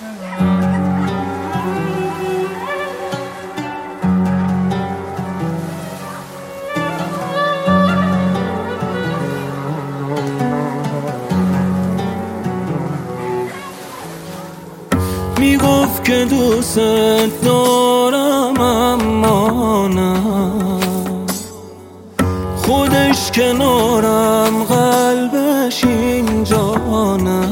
میگفت که دوست دارم اما نه، خودش کنارم قلبش اینجا نه.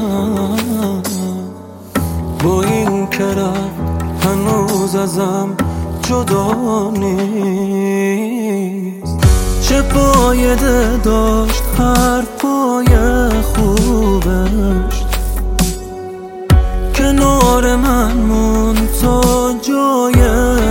با این که رفت هنوز ازم جدا نیست. چه فایده داشت حرفای خوبش، کنار من مون تا جای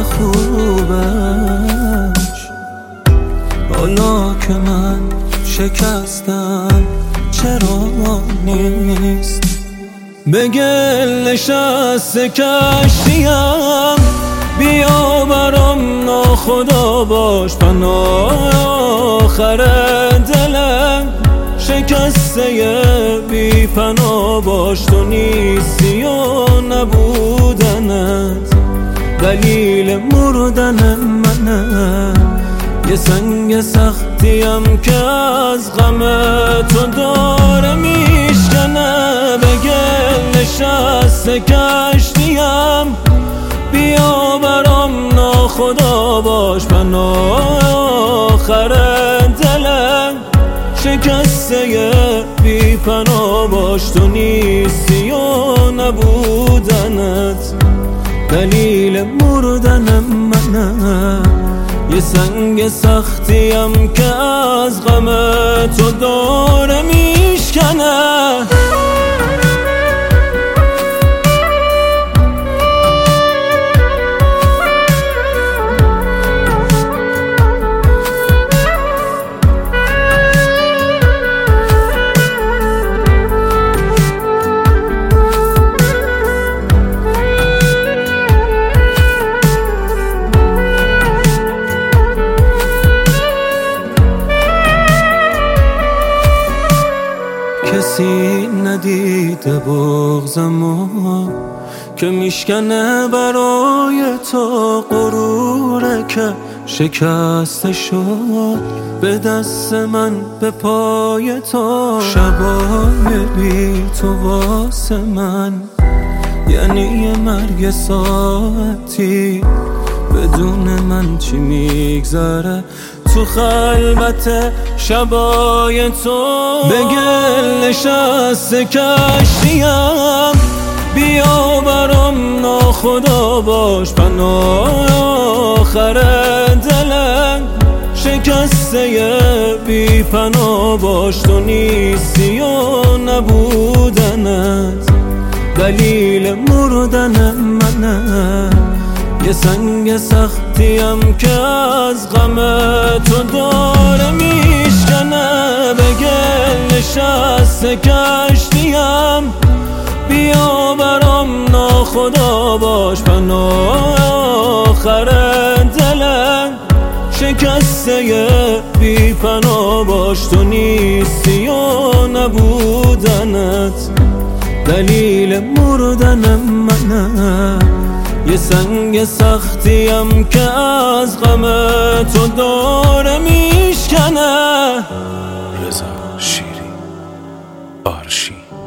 خوبش. حالا که من شکستم چرا نیست؟ به گل نشسته کشتیم، بیا برام ناخدا باش پناه آخر دلم. شکسته بی پناه باش، تو نیستی و نبودنت دلیل مردن منه. یه سنگ سختیم که از غم تو داره میشکنه. به گل نشسته کشتیم، بیا برام ناخدا باش پناه آخر دلم. شکسته بی پناه باش، تو نیستی و نبودنت دلیل مردن منه. یه سنگ سختیم که از غم تو داره میشکنه. کسی ندیده بغضمو که میشکنه برای تو غروره که شکسته شد به دست من به پای تو. شبای بی تو واسه من یعنی یه مرگ ساعتی، بدون من چی میگذره تو خلوت شبای تو. به گل نشسته کشتیم، بیا برام ناخدا باش پناه آخر دلم. شکسته بی پناه باش، تو نیستی و نبودنت دلیل مردن منه. یه سنگ سختیم که از غم تو داره میشکنه. به گل نشسته کشتیم، بیا برام ناخدا باش پناه آخر دلم. شکسته بی پناه باش، تو نیستی و نبودنت دلیل مردن منه. یه سنگ سختیم که از غم تو داره میشکنه. رضا شیری، آرشی.